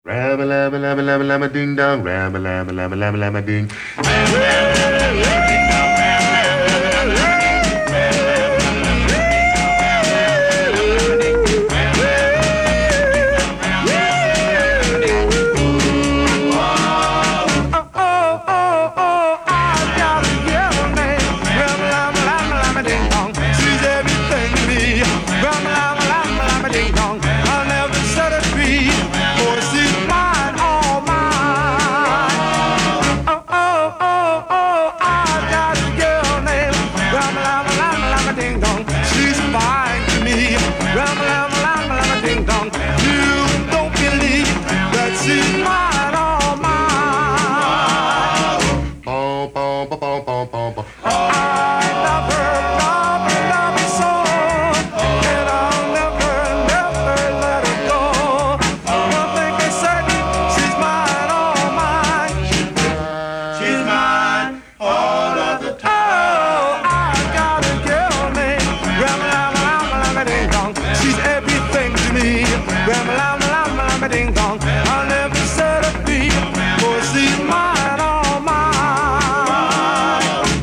Rabba labba labba labba labba ding dong, rabba labba labba labba labba ding. I'll never set her free, for she's mine, all mine.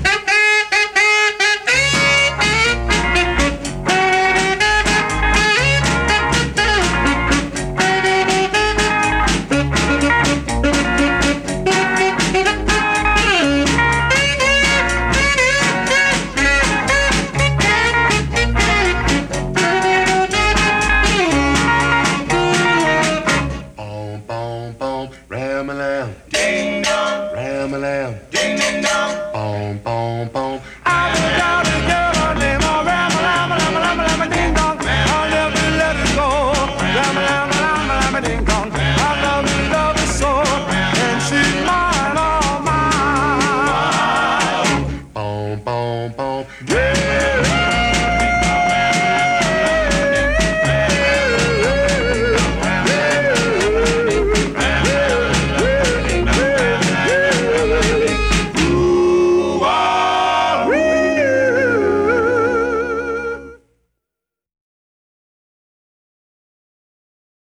Ram-a-lam, Ding dong, ram-a-lam, ding ding dong. boom, boom, boom. I got a girl named Ram-a-lam-a-lam-a-lam-a-lam-a-ding dong. I'll never let her go. Ram-a-lam-a-lam-a-lam-a-ding dong. I love her so, and she's mine, all mine. Boom, boom, boom. Yeah.